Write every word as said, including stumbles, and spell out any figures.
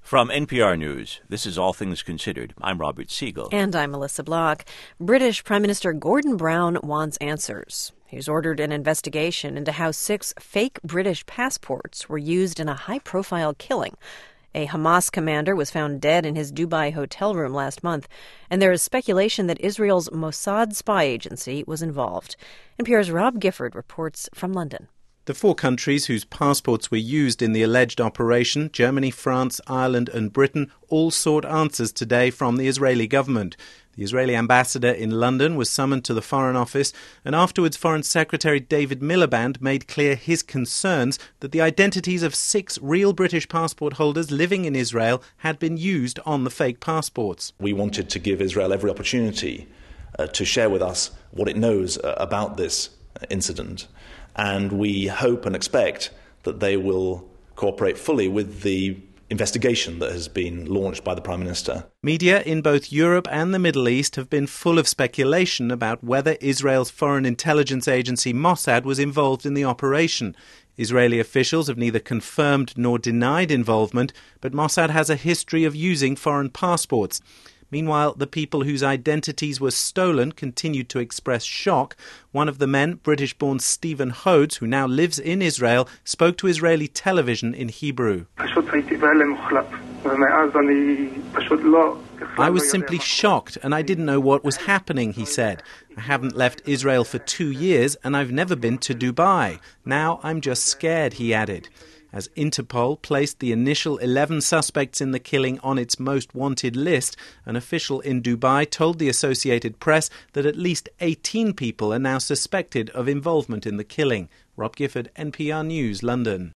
From N P R News, this is All Things Considered. I'm Robert Siegel. And I'm Melissa Block. British Prime Minister Gordon Brown wants answers. He's ordered an investigation into how six fake British passports were used in a high-profile killing. A Hamas commander was found dead in his Dubai hotel room last month, and there is speculation that Israel's Mossad spy agency was involved. N P R's Rob Gifford reports from London. The four countries whose passports were used in the alleged operation, Germany, France, Ireland and Britain, all sought answers today from the Israeli government. The Israeli ambassador in London was summoned to the Foreign Office, and afterwards Foreign Secretary David Miliband made clear his concerns that the identities of six real British passport holders living in Israel had been used on the fake passports. We wanted to give Israel every opportunity uh, to share with us what it knows uh, about this incident. And we hope and expect that they will cooperate fully with the investigation that has been launched by the Prime Minister. Media in both Europe and the Middle East have been full of speculation about whether Israel's foreign intelligence agency Mossad was involved in the operation. Israeli officials have neither confirmed nor denied involvement, but Mossad has a history of using foreign passports. Meanwhile, the people whose identities were stolen continued to express shock. One of the men, British-born Stephen Hodes, who now lives in Israel, spoke to Israeli television in Hebrew. I was simply shocked and I didn't know what was happening, he said. I haven't left Israel for two years and I've never been to Dubai. Now I'm just scared, he added. As Interpol placed the initial eleven suspects in the killing on its most wanted list, an official in Dubai told the Associated Press that at least eighteen people are now suspected of involvement in the killing. Rob Gifford, N P R News, London.